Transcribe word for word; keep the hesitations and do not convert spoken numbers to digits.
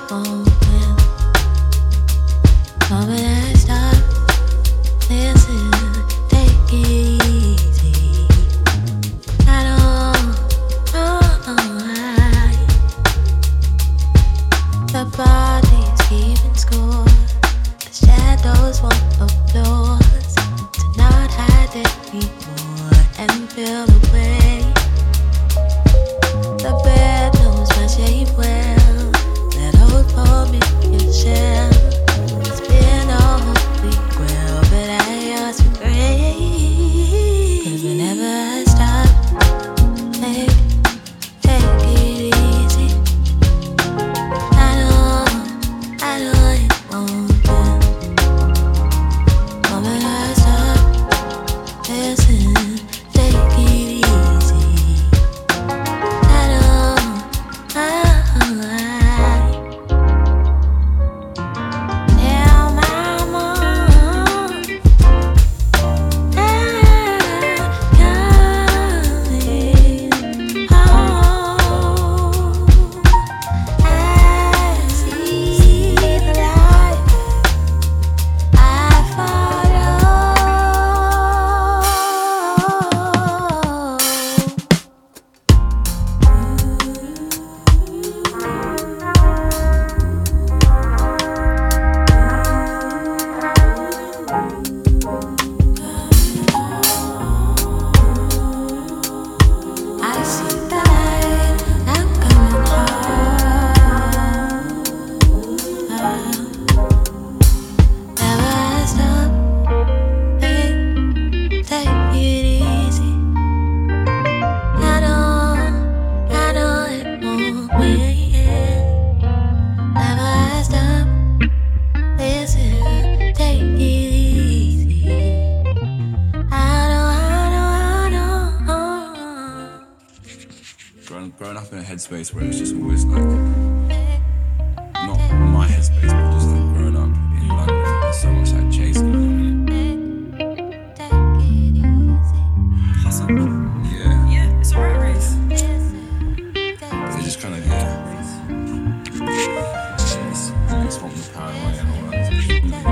Headspace where it's just always like, not my headspace, but just like growing up in London, there's so much like chase going on in it. Hustle. Yeah. Yeah, it's a rat race. They just kind of, yeah. It's, it's from the paranoia and all that.